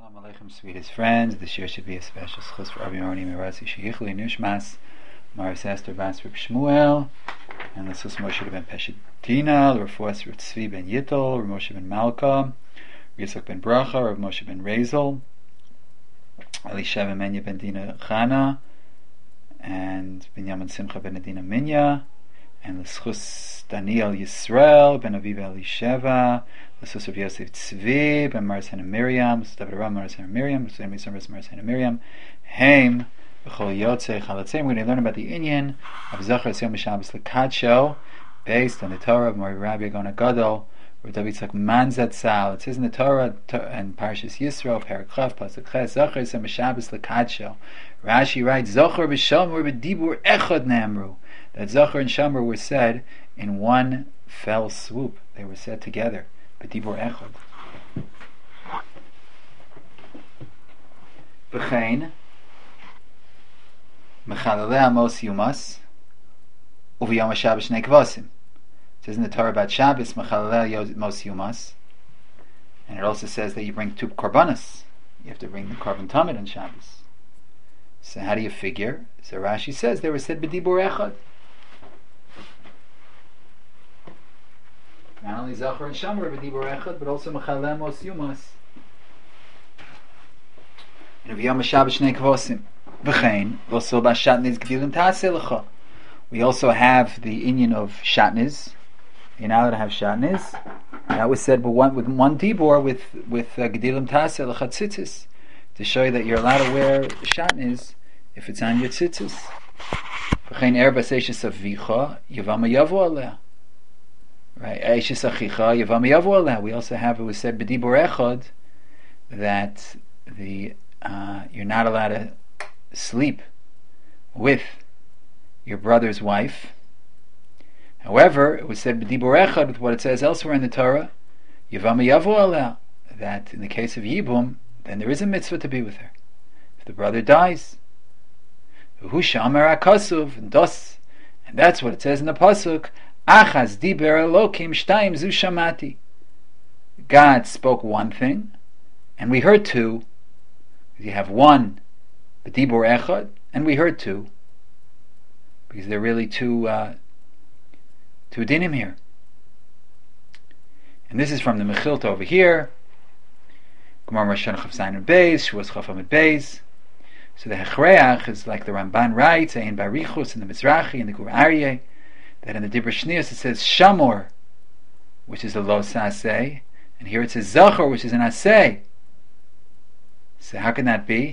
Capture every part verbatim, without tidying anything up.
Shalom Aleichem, sweetest friends. This year should be a special schus for Rabbi Maroni Merazi Sheyichli Nishmas Maris Esther Bas Reb Shmuel, and the schus Moshe ben Peshetina, the Refuas Reb Tzvi ben Yittel, Reb Moshe ben Malka, Yitzchak ben Bracha, Reb Moshe ben Rezel, Elisha ben Menya ben Dina Chana, and Binyamin Simcha ben Adina Minya, and the schus Daniel Yisrael ben Aviv Elisheva, the schus of Yosef Tzvi ben Marisena Miriam, the schus David Ram Marisena Miriam, the schus of Marisena Miriam, Haim b'chol yotzei chalatzim. We're going to learn about the inyan of Zachar Yom Shabbos Lekadsho, based on the Torah of Mori Rabbi Agona Gadol, where David Yitzchak Manzat Sal. It says in the Torah and Parashas Yisro, Perek Chav, Pasuk Ches, Zachar Yom Shabbos Lekadsho. Rashi writes, Zachar b'Shamor b'Dibur Echad Namru. That Zachar and Shamor were said in one fell swoop. They were said together. B'Dibur Echad. B'chein Mechalalei Amos Yumas Uv'Yom HaShabbos Shnei Kvasim. It says in the Torah about Shabbos, Mechalalei Amos Yumas, and it also says that you bring two korbanos. You have to bring the korban tamid on Shabbos. So how do you figure? So Rashi says they were said b'dibur echad. Not only Zachar and Shamar b'dibur echad, but also Mechalei Amos Yumas. And Uv'Yom HaShabbos Shnei Kvasim. V'chein v'osil b'shatniz gdilim ta'aseh lecha. We also have the inyan of shatniz. You're not allowed to have shatniz. That was said with one, with one dibur with with uh, gdilim ta'aseh lecha tzitzis, to show you that you're allowed to wear shatniz if it's on your tzitzis. V'chein erba seishes avicha yavam yavu aleh. Right, eishes achicha yavam yavu aleh. We also have, it was said b'dibur echad, that the uh, you're not allowed to sleep with your brother's wife. However, it was said b'dibur echad with what it says elsewhere in the Torah, yavam yavu aleh, that in the case of yibum, then there is a mitzvah to be with her if the brother dies. And thus, and that's what it says in the pasuk. Achaz diber Elokim shtayim zu shamati. God spoke one thing, and we heard two. You have one, b'dibur echad, and we heard two, because there are really two uh, two dinim here. And this is from the Mechilta over here. Gemara Rosh Hashanah Chav Zayin Beis, Shavuos Chav Amud Beis. So the Hechreach is like the Ramban writes, in Barichus, in the Mizrahi, in the Gur Aryeh, that in the Dibur Shnius it says Shamor, which is a lo saseh, and here it says Zachar, which is an aseh. So how can that be?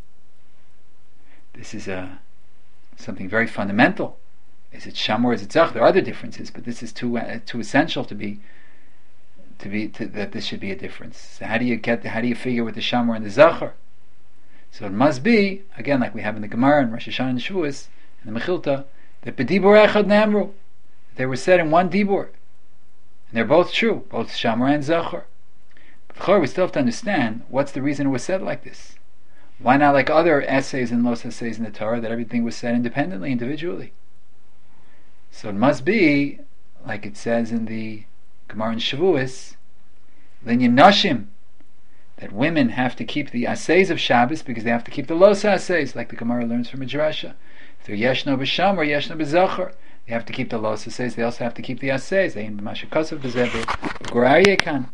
This is a something very fundamental. Is it Shamor? Is it Zachar? There are other differences, but this is too uh, too essential to be to be to, that this should be a difference. So how do you get? The, how do you figure with the Shamor and the Zachar? So it must be, again, like we have in the Gemara and Rosh Hashanah and Shavuos and the Mechilta, that b'dibur echad namru, they were said in one dibur, and they're both true, both Shamor and Zachar. But we still have to understand what's the reason it was said like this. Why not like other essays and los essays in the Torah that everything was said independently, individually? So it must be, like it says in the Gemara and Shavuos, linyan nashim, that women have to keep the assays of Shabbos because they have to keep the los assays, like the Gemara learns from Midrasha. If they're yeshno b'sham or yeshno b'zachar, they have to keep the los assays. They also have to keep the assays. They in b'mashakasav b'zebir b'gorarye kan.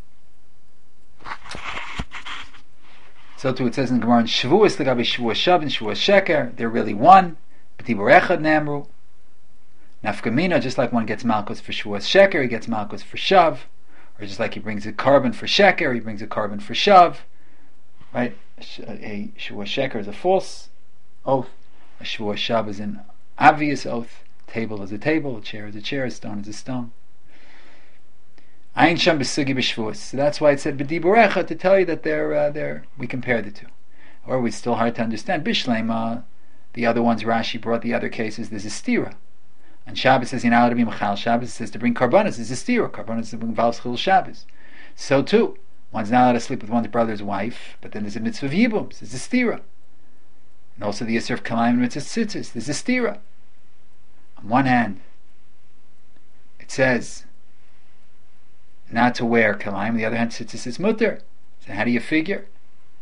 So too it says in the Gemara in Shavuos, l'gabe Shavuos Shav and Shavuos Sheker, they're really one. B'dibur echad namru. Nafkamina, just like one gets malchus for Shavuos Sheker, he gets malchus for Shav. Or just like he brings a carbon for sheker, he brings a carbon for shav, right? A Shavuos sheker is a false oath. A Shavuos shav is an obvious oath. Table is a table, a chair is a chair, a stone is a stone. Ayin sham b'sugi b'shvuos. So that's why it said b'dibur echad, to tell you that they're uh, they're. We compare the two. Or it's still hard to understand. Bishlema, the other ones Rashi brought the other cases. There's a stira. And Shabbos says you're not allowed to be Mechal Shabbos. It says to bring Karbanos is a stira. Karbanos involves Chil Shabbos. So too, one's not allowed to sleep with one's brother's wife, but then there's a mitzvah of Yibum. There's a stira. And also the Yisr of Kalayim and mitzvah Tzitzis. There's a stira. On one hand, it says not to wear Kalayim. On the other hand, Tzitzis is mutter. So how do you figure?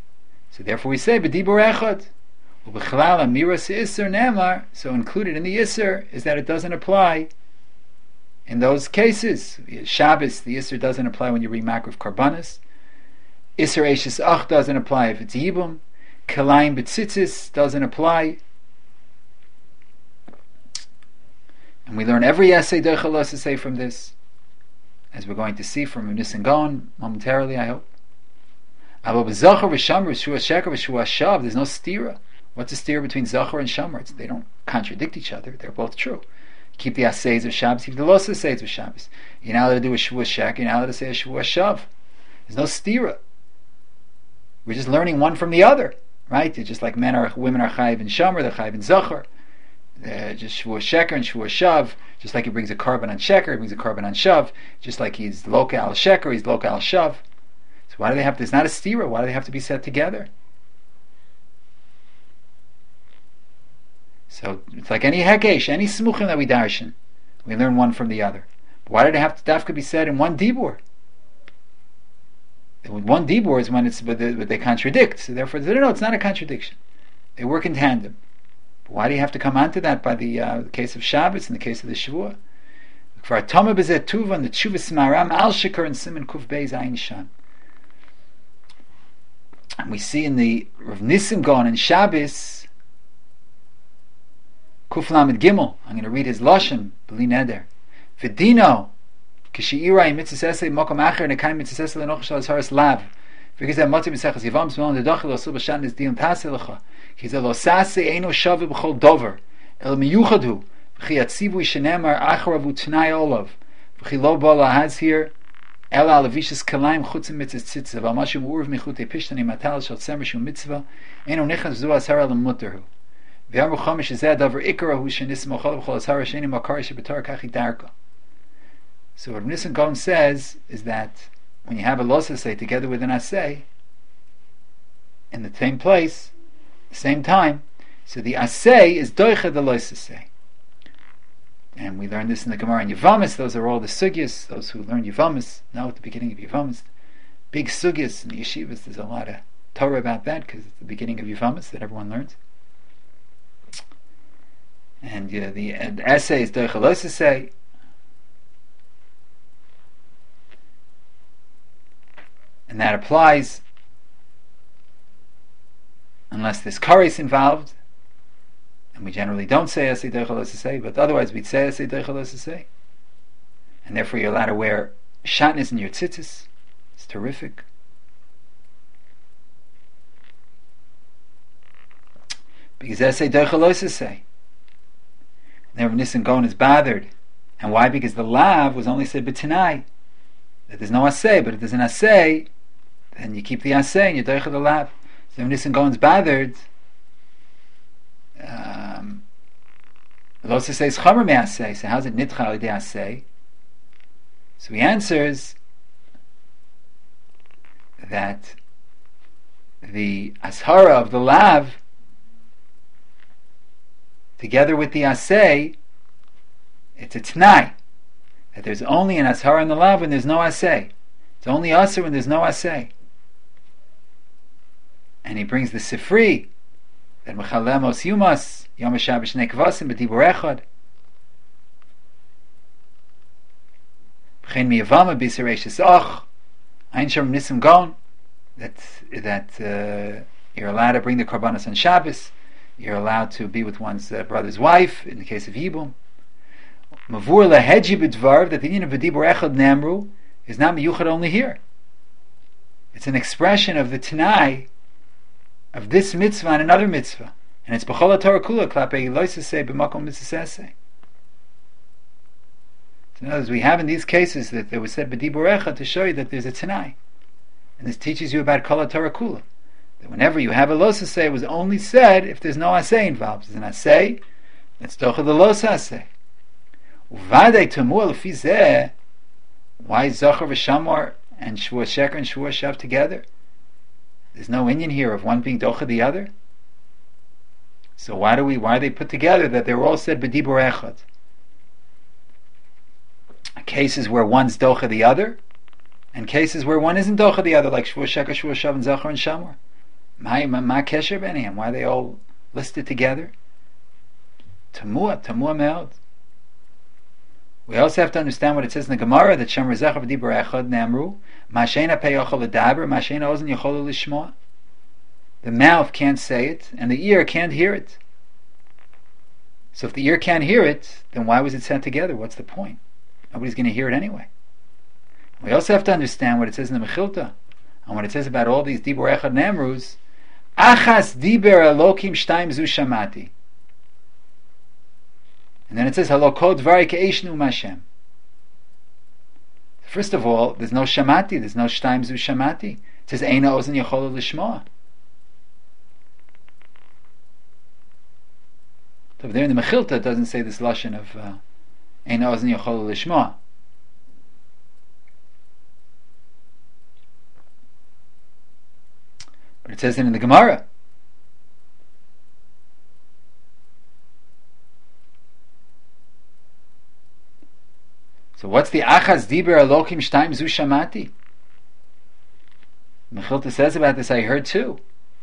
So therefore we say b'dibur echad. Ubechlal amiras iser nemar. So included in the iser is that it doesn't apply in those cases. Shabbos, the iser doesn't apply when you read makriv karbanis. Iser eishes ach doesn't apply if it's yibum. Kalayim b'tzitzis doesn't apply. And we learn every essay doichalos to say from this, as we're going to see from Nissen Gaon momentarily, I hope. There's no stira. What's the stira between Zachar and Shamar? They don't contradict each other. They're both true. Keep the assays of Shabbos, keep the los assays of Shabbos. You're not allowed to do a Shavua Shek, you're not allowed to say a Shavua Shav. There's no stira. We're just learning one from the other, right? It's just like men are, women are chayiv in Shamar, they're chayiv in Zachar. Uh, just Shavua Sheker and Shavua Shav, just like he brings a carbon on Sheker, he brings a carbon on Shav, just like he's loka al Sheker, he's loka al Shav. So why do they have to, it's not a stira, why do they have to be set together? So it's like any hekesh, any smuchim that we darshan, we learn one from the other. But why did it have to dafka be said in one dibur? One dibur is when it's but they, but they contradict. So therefore, no, no, it's not a contradiction. They work in tandem. But why do you have to come onto that by the, uh, the case of Shabbos and the case of the Shavua? For atoma bezet tuva and the tshuvas maram al shikar and siman kuf beis ayin shan. And we see in the Rav Nisim Gaon in Shabbos. Kuf Lamed Gimel. I'm going to read his lashon. B'li neder. V'dino kishiira mitzvah esei mokom acher nekayim mitzvah esei lenoch shal haras lav. Because that motiv mitzvah yivam smol nedachil osul b'shan is dion tasei lecha. Kizel lo sasei eino shavu b'chol dover. El miyuchadu. V'chi atzivu shenemar acharavu t'nai olav. V'chi lo bo lahaz here. El al avishas kalayim chutzim mitzvah tzitzav. Al mashum uruv michutei pishtani matal shal tzemer shum mitzvah. Eino nechaz zu asara lemutterhu. So when you have a what Nissen Gaon says is that when you have a los assay together with an assay in the same place, the same time, so the assay is doicha the los assay. And we learn this in the Gemara in Yevamis. Those are all the sugyas. Those who learn Yevamis know at the beginning of Yevamis, big sugyas in the yeshivas. There's a lot of Torah about that because it's the beginning of Yevamis that everyone learns. And uh, the, uh, the essay is doicha los assay. And that applies unless there's kares involved, and we generally don't say essay doicha los assay, but otherwise we'd say essay doicha los assay. And therefore you're allowed to wear shatnez in your tzitzis. It's terrific. Because essay doicha los assay. Now Nissen Gaon is bothered. And why? Because the lav was only said b'tanai. That there's no assay, but if there's an assay, then you keep the assay and you doicha the lav. So Nissen Gaon is bothered. Um, it also says chamer me assay. So how's it nitcha al yedei assay? So he answers that the ashara of the lav together with the assay, it's a t'nai. That there's only an ashara in the lav when there's no assay. It's only asr when there's no assay. And he brings the sifri, that mechalem os yumas, yom ha-shabbos shnei kvasim, b'dibur echad. B'chein miyavama b'isar eishes och, ein sham Nissen Gaon, that, that uh, you're allowed to bring the karbanos on Shabbos. You're allowed to be with one's uh, brother's wife, in the case of Yibum. Mavur leheji b'dvar, that the union of b'dibur echad namru is not miyuchad only here. It's an expression of the Tanai of this mitzvah and another mitzvah. And it's b'chol ha-Torah kula klapei loisasei b'makom mitzvasei. So in other words, we have in these cases that there was said b'dibur echad to show you that there's a Tanai. And this teaches you about kol ha-Torah kula. That whenever you have a los assay, it was only said if there's no assay involved. There's an assay, let's docha the los assay. Uvadei tamur lefi zeh, why Zachar v'Shamar and Shavua Sheker and Shavua Shav together? There's no inyan here of one being docha the other. So why do we? Why are they put together that they were all said b'dibur echad? Cases where one's docha the other, and cases where one isn't docha the other, like Shavua Sheker, Shavua Shav, and Zachar and Shamar. Ma ma kesher b'neihem? Why are they all listed together? Tamua, tamua me'od. We also have to understand what it says in the Gemara that Shem Rezecha v'Dibur Echad Namru Ma'asheina Pei Yochol L'Daber Ma'asheina Ozen Yochol L'Shmoa. The mouth can't say it, and the ear can't hear it. So if the ear can't hear it, then why was it sent together? What's the point? Nobody's going to hear it anyway. We also have to understand what it says in the Mechilta, and what it says about all these Dibur Echad Namrus. Achas Diber Elokim Shtaim Zu Shamati. And then it says, Halo kod dvarai ke'eshnu Mashem. First of all, there's no shamati, there's no shtaim zu shamati. It says, Eina ozen yachol l'shmoa. So there in the Mechilta, it doesn't say this lashon of uh, Eina ozen yachol l'shmoa. But it says it in the Gemara. So what's the achas diber elokim shtaim zu shamati? Mechilta says about this, I heard too.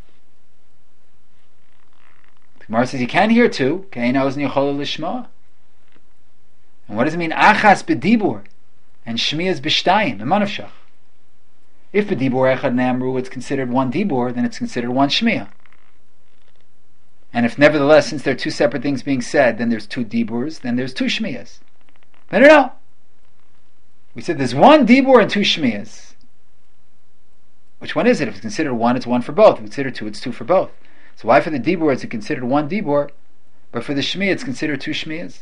The Gemara says you can hear too. Ke'ein ozen yochol l'shma. And what does it mean? Achas bedibur and shmiyas b'shtayim emanavshach. If bedibur echad namru it's considered one dibur, then it's considered one shmiyah. And if nevertheless, since there are two separate things being said, then there's two diburs, then there's two shmiyas. But no, no. We said there's one dibur and two shmiyas. Which one is it? If it's considered one, it's one for both. If it's considered two, it's two for both. So why for the dibur is it considered one dibur, but for the shmiyah it's considered two shmiyas?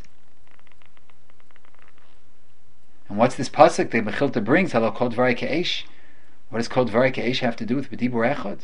And what's this pasuk that Mechilta brings? Halo kol dvarai ke'esh. What does kol dvarai ke'esh have to do with b'dibur echad?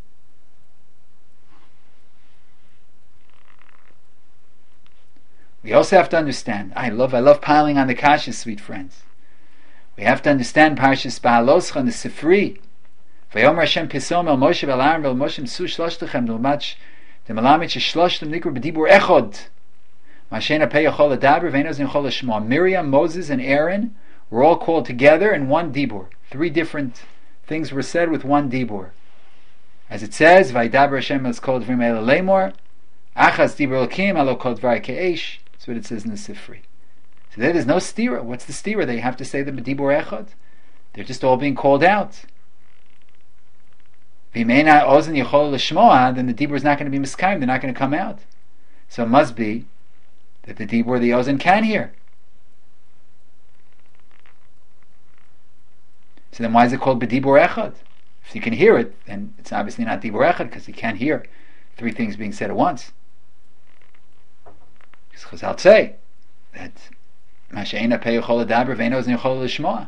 We also have to understand. I love, I love piling on the kashas, sweet friends. We have to understand Parshas Ba'aloscha and the Sifri. Vayomer Hashem Pisom el Moshe el Aaron el Moshe Msu Shloshlechem Nulmach Demalamet Shloshtem Nikru B'Dibur Echod Mashena Pei Yochol Adaber Veinos Yochol Shema. Miriam, Moses, and Aaron were all called together in one dibur. Three different things were said with one dibur. As it says, Vaydaber Hashem el Kol Dvrim El Lemor Achas Dibur Elokim Alo Kol Dvarai Ke'esh. That's what it says in the Sifri. So there, there's no stira. What's the stira? They have to say the B'dibur Echad. They're just all being called out. V'meina ozen yachol l'shmoa, then the dibur is not going to be miskayim. They're not going to come out. So it must be that the dibur, the ozen, can hear. So then why is it called B'dibur Echad? If you can hear it, then it's obviously not dibur Echad because you can't hear three things being said at once. Because Chazal say that Masheina Pei Yochol Adaber Ve'ein Ozen Yochol L'Shmoa.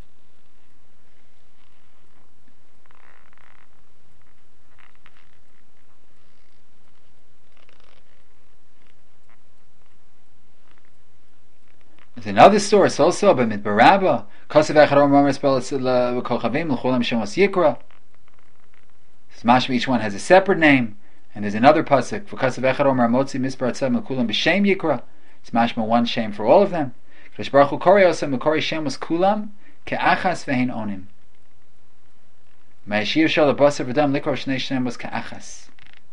There's another source also by Midbar Rabbah. Kosev Echad Omer Spell L'Kolchavim L'Cholam Shemos Yikra. Mashma, each one has a separate name. And there's another pasuk for Kosev Echad Omer Motzi Misbar Tzem L'Kulam B'Shem Yikra. It's mashma one shame for all of them. Kadosh Baruch Hu Korei Osem L'Korei Shemos Kulam Ke'achas Ve'ein Onim. Ma'ashir Shal L'Basav V'Dam L'Kor Shnei Shemos Ke'achas.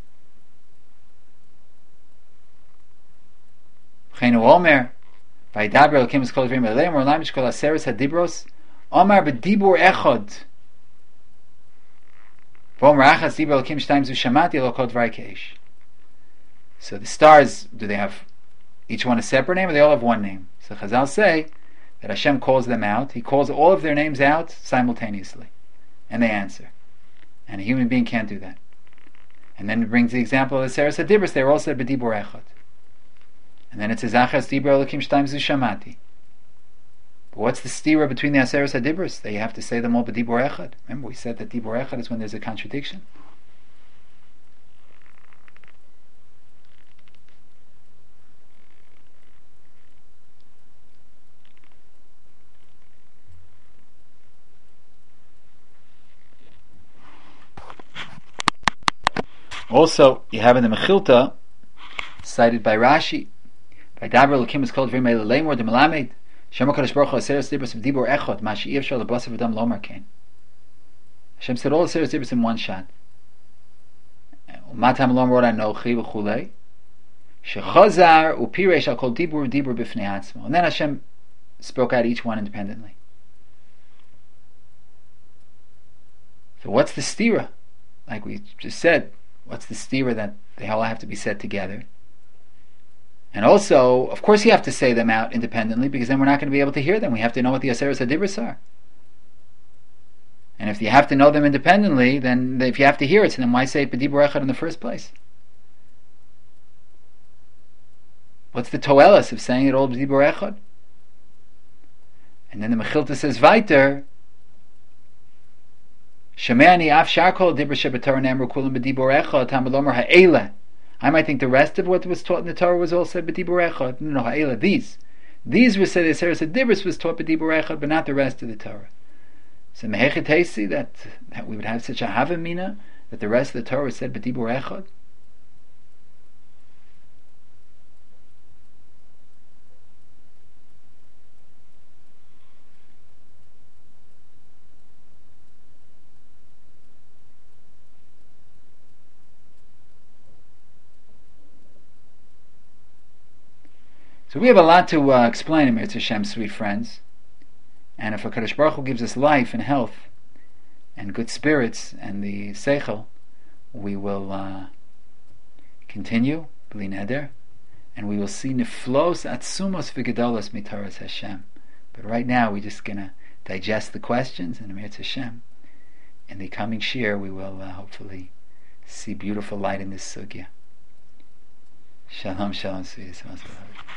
V'cheinu Omer Vaydaber Elokim Es Kol Dvrim Eleim Or Lamish Kol Aseres Hadibros Omar B'Dibur Echad V'Omer Achas Dibur Elokim Shtayim Zu Shamati Lo Kol Dvarai Ke'esh. So the stars, do they have each one a separate name, or they all have one name? So Chazal say that Hashem calls them out. He calls all of their names out simultaneously, and they answer. And a human being can't do that. And then it brings the example of the Seres HaDibros. They were all said B'Dibur Echad. And then it says Achas Dibur Elokim Shtayim Zu Shamati. But what's the stira between the Aseres HaDibros? That you have to say them all B'Dibur Echad. Remember we said that Dibur Echad is when there's a contradiction. Also, you have in the Mechilta, cited by Rashi, by Daber Elokim is called V'Rimei L'Leimor de Melamed, Shema Kadosh Baruch Hu Aseres Dibros V'Dibur Echad, Mashi Yivshal L'Basav V'Dam Lomar Kain. Hashem said all Aseres Dibros in one shot. Matam lo amrot anochi v'chulei. Shechazar upiresh al kol dibur dibur b'fnei atzmo. And then Hashem spoke out each one independently. So what's the stira? Like we just said, what's the stira that they all have to be said together? And also, of course you have to say them out independently, because then we're not going to be able to hear them. We have to know what the Aseres HaDibros are. And if you have to know them independently, then if you have to hear it, so then why say it b'dibur echad in the first place? What's the toelas of saying it all b'dibur echad? And then the Mechilta says weiter, Shemeani af sharkol dibur shebetorah nemru kulam b'dibur echad tamalomer ha'ela. I might think the rest of what was taught in the Torah was all said b'dibur echad. No, no, ha'ela, these. These were said, the Aseres HaDibros was taught b'dibur echad, but not the rest of the Torah. So mehechet heisi, that that we would have such a havamina that the rest of the Torah was said b'dibur echad. So we have a lot to uh, explain in Mirz Hashem, sweet friends. And if HaKadosh Baruch Hu gives us life and health and good spirits and the seichel, we will uh, continue, b'li neder, and we will see niflos atzumos v'gedolos mitaras Hashem. But right now we're just going to digest the questions and Mirz Hashem. In the coming shir we will uh, hopefully see beautiful light in this sugya. Shalom, shalom, sweet.